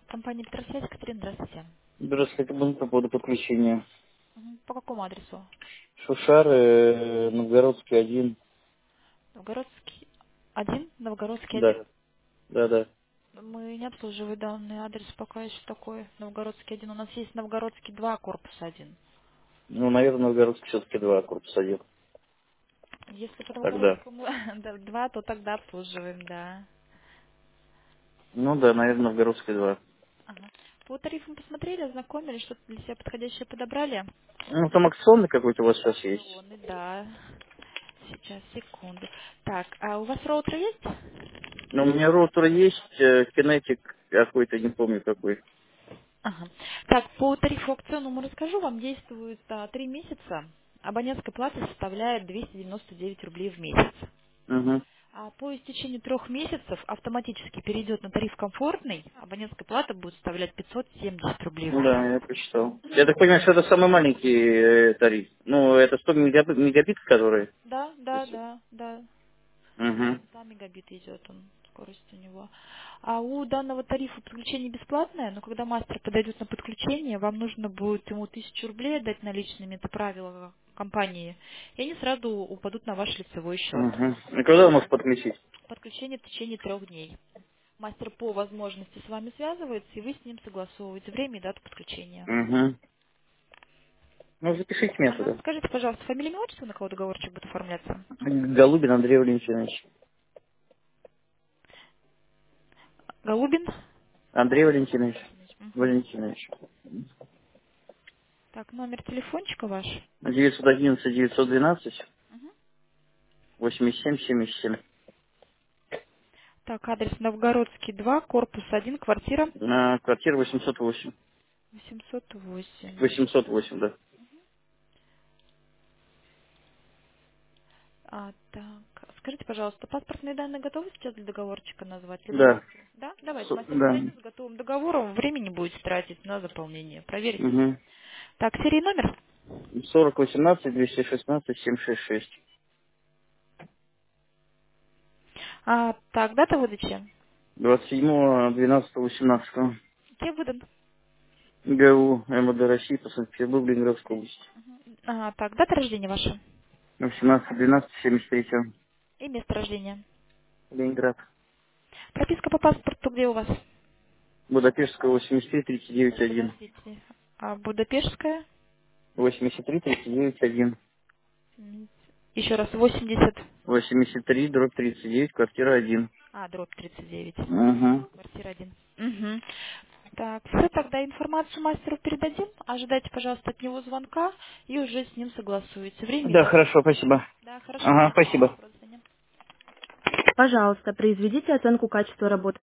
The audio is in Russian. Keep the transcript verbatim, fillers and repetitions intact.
Компания Петросвязь, Катерина, здравствуйте. Здравствуйте, это по поводу подключения. Мгм. По какому адресу? Шушар, э, Новгородский один. Новгородский один, Новгородский один. Да, да, да. Мы не обслуживаем данный адрес пока еще такой. Новгородский один. У нас есть Новгородский два, корпус один. Ну, наверное, Новгородский все-таки два, корпус один. Если по Тогда. Новгородскому да, два, то тогда обслуживаем, да. Ну да, наверное, Новгородский два. Ага. По тарифам посмотрели, ознакомились, что-то для себя подходящее подобрали? Ну, там акционный какой-то у вас сейчас есть. Акционы, да. Сейчас, секунду. Так, а у вас роутер есть? Но у меня роутер есть, э, кинетик какой-то, не помню какой. Ага. Так, по тарифу акционному расскажу. Вам действует а, три месяца. Абонентская плата составляет двести девяносто девять рублей в месяц. Угу. А по истечению трех месяцев автоматически перейдет на тариф комфортный. Абонентская плата будет составлять пятьсот семьдесят рублей в Да, месяц. я прочитал. Я так понимаю, что это самый маленький э, тариф. Ну, это сто мегабит, мегабит который. Да, да, да, да. Угу. сто мегабит идет он, скорость у него. А у данного тарифа подключение бесплатное, но когда мастер подойдет на подключение, вам нужно будет ему тысячу рублей отдать наличными, это правило компании, и они сразу упадут на ваш лицевой счет. Угу. И когда он может подключить? Подключение в течение трех дней. Мастер по возможности с вами связывается, и вы с ним согласовываете время и дату подключения. Угу. Ну, запишите меня Ага. туда. Скажите, пожалуйста, фамилия, имя, отчество, на кого договорчик будет оформляться? Голубин Андрей Валентинович. Голубин? Андрей Валентинович. Валентинович. Мгм. Валентинович. Так, номер телефончика ваш? девятьсот одиннадцать девятьсот двенадцать Мгм. восемьдесят семь семьдесят семь. Так, адрес Новгородский два, корпус один, квартира На квартира восемьсот восемь. восемьсот восемь. восемьсот восемь, да. А, так, скажите, пожалуйста, паспортные данные готовы сейчас для договорчика назвать? Либо Да. мастер? Да? Давайте, С- мастер Да. подойдет с готовым договором, времени будете тратить на заполнение. Проверите. Угу. Так, серийный номер? сорок восемнадцать двести шестнадцать семь шесть шесть. А, так, дата выдачи? двадцать седьмого двенадцатого восемнадцатого. Кем выдан? ГУ МВД России по Санкт-Петербургу, Ленинградской области. А, так, дата рождения ваша? восемнадцатого двенадцатого семьдесят третьего. И место рождения? Ленинград. Прописка по паспорту где у вас? Будапештская восемьдесят три тридцать девять один. Подождите. А, Будапештская? восемьдесят три тридцать девять один. М, Еще раз, восемьдесят. восемьдесят три дробь тридцать девять, квартира один. А, дробь тридцать девять. Угу. Квартира один. Угу. Так, все, тогда информацию мастеру передадим. Ожидайте, пожалуйста, от него звонка и уже с ним согласуете. Время и Да, дату. хорошо, спасибо. Да, хорошо. Ага, спасибо. Доброго дня. Пожалуйста, произведите оценку качества работы.